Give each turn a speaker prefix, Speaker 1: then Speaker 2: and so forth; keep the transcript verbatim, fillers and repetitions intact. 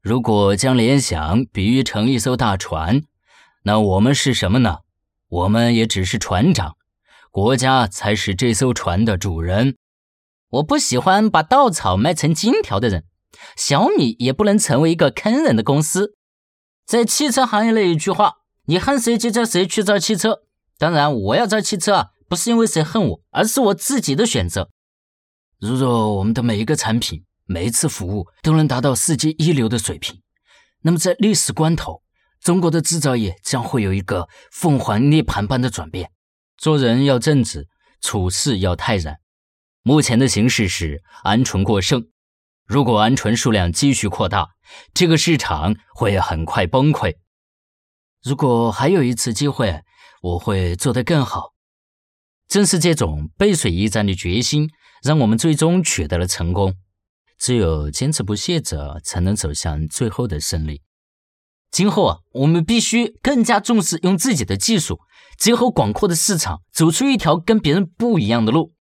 Speaker 1: 如果将联想比喻成一艘大船，那我们是什么呢？我们也只是船长，国家才是这艘船的主人。
Speaker 2: 我不喜欢把稻草卖成金条的人，小米也不能成为一个坑人的公司。在汽车行业里一句话，你恨谁就叫谁去造汽车。当然我要造汽车啊，不是因为谁恨我，而是我自己的选择。
Speaker 1: 如若我们的每一个产品，每一次服务都能达到世界一流的水平，那么在历史关头，中国的制造业将会有一个凤凰涅槃般的转变。做人要正直，处事要泰然。目前的形势是鹌鹑过剩，如果鹌鹑数量继续扩大，这个市场会很快崩溃。如果还有一次机会，我会做得更好。正是这种背水一战的决心，让我们最终取得了成功。只有坚持不懈者，才能走向最后的胜利。
Speaker 2: 今后啊，我们必须更加重视用自己的技术，结合广阔的市场，走出一条跟别人不一样的路。